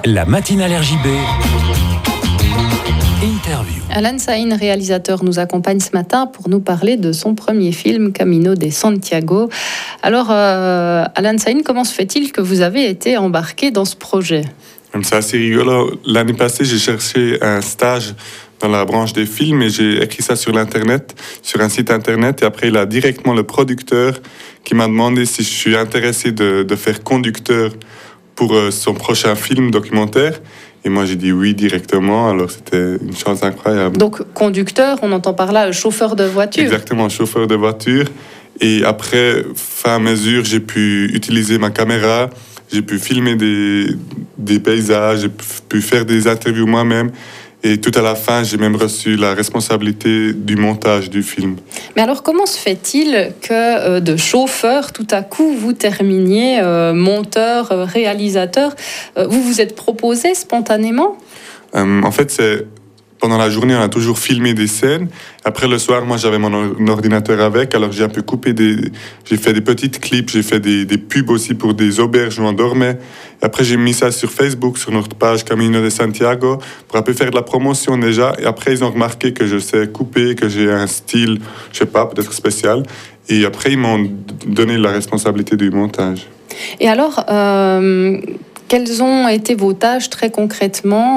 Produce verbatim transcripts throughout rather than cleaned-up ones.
La matinale R J B. Interview. Alan Sahin, réalisateur, nous accompagne ce matin pour nous parler de son premier film, Camino de Santiago. Alors, euh, Alan Sahin, comment se fait-il que vous avez été embarqué dans ce projet ? C'est assez rigolo. L'année passée, j'ai cherché un stage dans la branche des films et j'ai écrit ça sur l'internet, sur un site internet. Et après, il a directement le producteur qui m'a demandé si je suis intéressé de, de faire conducteur pour euh, son prochain film documentaire. Et moi, j'ai dit oui directement. Alors, c'était une chance incroyable. Donc, conducteur, on entend par là chauffeur de voiture. Exactement, chauffeur de voiture. Et après, fin à mesure, j'ai pu utiliser ma caméra. J'ai pu filmer des, des paysages, j'ai pu faire des interviews moi-même. Et tout à la fin, j'ai même reçu la responsabilité du montage du film. Mais alors, comment se fait-il que euh, de chauffeur, tout à coup, vous terminiez euh, monteur, euh, réalisateur euh, Vous vous êtes proposé spontanément ? euh, En fait, c'est... Pendant la journée, on a toujours filmé des scènes. Après, le soir, moi, j'avais mon ordinateur avec. Alors, j'ai un peu coupé des... J'ai fait des petites clips. J'ai fait des, des pubs aussi pour des auberges où on dormait. Et après, j'ai mis ça sur Facebook, sur notre page Camino de Santiago, pour un peu faire de la promotion déjà. Et après, ils ont remarqué que je sais couper, que j'ai un style, je sais pas, peut-être spécial. Et après, ils m'ont donné la responsabilité du montage. Et alors... Euh... Quelles ont été vos tâches très concrètement ?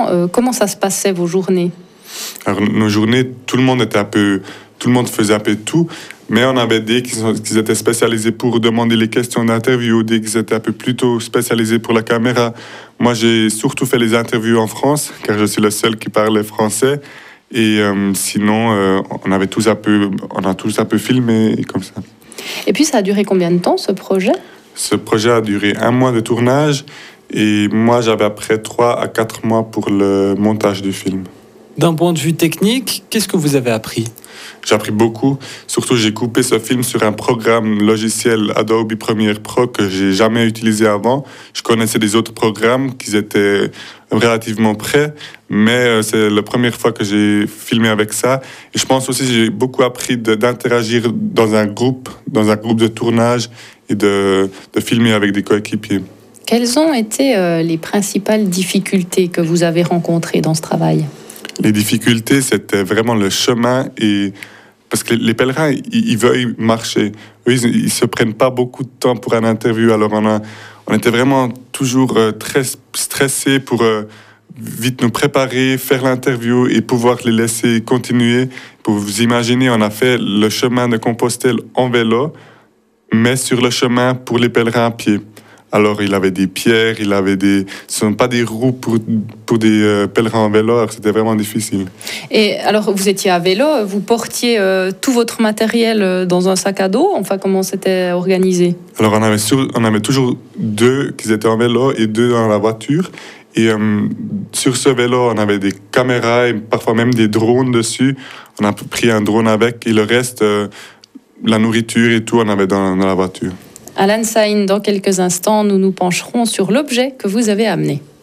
euh, Comment ça se passait, vos journées ? Alors, nos journées, tout le monde était un peu, tout le monde faisait un peu tout, mais on avait des qui, sont, qui étaient spécialisés pour demander les questions d'interview, des qui étaient un peu plutôt spécialisés pour la caméra. Moi, j'ai surtout fait les interviews en France, car je suis le seul qui parlait français. Et euh, sinon, euh, on avait tous un peu, on a tous un peu filmé comme ça. Et puis, ça a duré combien de temps, ce projet ? Ce projet a duré un mois de tournage. Et moi, j'avais après trois à quatre mois pour le montage du film. D'un point de vue technique, qu'est-ce que vous avez appris ? J'ai appris beaucoup. Surtout, j'ai coupé ce film sur un programme logiciel Adobe Premiere Pro que j'ai jamais utilisé avant. Je connaissais des autres programmes qui étaient relativement prêts, mais c'est la première fois que j'ai filmé avec ça. Et je pense aussi que j'ai beaucoup appris de, d'interagir dans un groupe, dans un groupe de tournage et de, de filmer avec des coéquipiers. Quelles ont été euh, les principales difficultés que vous avez rencontrées dans ce travail ? Les difficultés, c'était vraiment le chemin. Et... Parce que les pèlerins, ils, ils veulent marcher. Eux, ils ne se prennent pas beaucoup de temps pour une interview. Alors, on, a, on était vraiment toujours euh, très stressés pour euh, vite nous préparer, faire l'interview et pouvoir les laisser continuer. Pour vous imaginer, on a fait le chemin de Compostelle en vélo, mais sur le chemin pour les pèlerins à pied. Alors, il avait des pierres, il avait des... Ce ne sont pas des roues pour, pour des euh, pèlerins en vélo, alors c'était vraiment difficile. Et alors, vous étiez à vélo, vous portiez euh, tout votre matériel dans un sac à dos ? Enfin, comment c'était organisé ? Alors, on avait, sur, on avait toujours deux qui étaient en vélo et deux dans la voiture. Et euh, sur ce vélo, on avait des caméras et parfois même des drones dessus. On a pris un drone avec et le reste, euh, la nourriture et tout, on avait dans, dans la voiture. Alan Sahin, dans quelques instants, nous nous pencherons sur l'objet que vous avez amené.